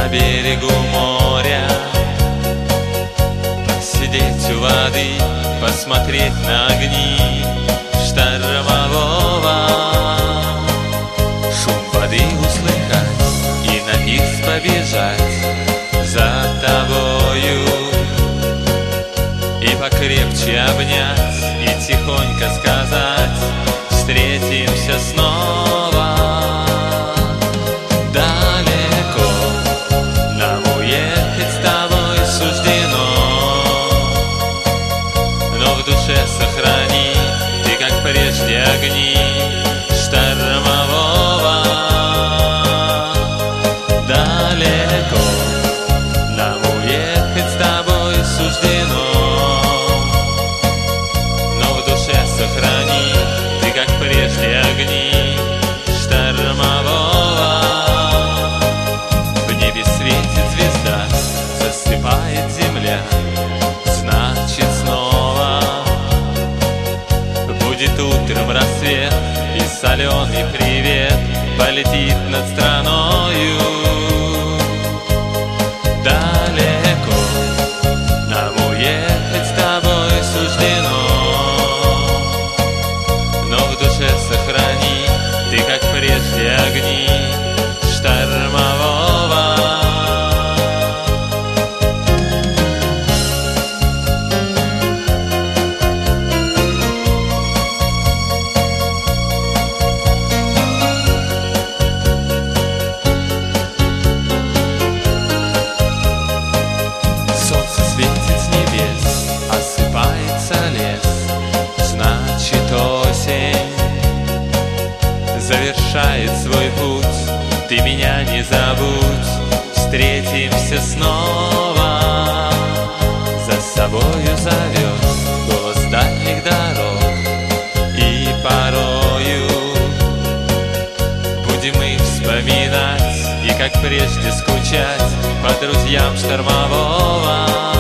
по берегу моря, посидеть у воды, посмотреть на огни штормового, шум воды услыхать и на пирс побежать за тобою, и покрепче обнять и тихонько сказать: встретимся снова. Далеко нам уехать с тобой суждено, но в душе сохрани ты, как прежде, огни штормового. Далеко нам уехать с тобой суждено, но в душе сохрани ты, как прежде, огни штормового. В небе светит звезда, засыпает земля, значит снова будет утром рассвет, и соленый привет полетит над страною. Далеко нам уехать с тобой суждено, но в душе сохрани ты, как прежде, огни штормового. Солнце светит с небес, осыпается лес, значит осень завершает свой путь. Ты меня не забудь, встретимся снова. За собою зовет голос дальних дорог, и порою будем мы вспоминать и, как прежде, скучать по друзьям штормового.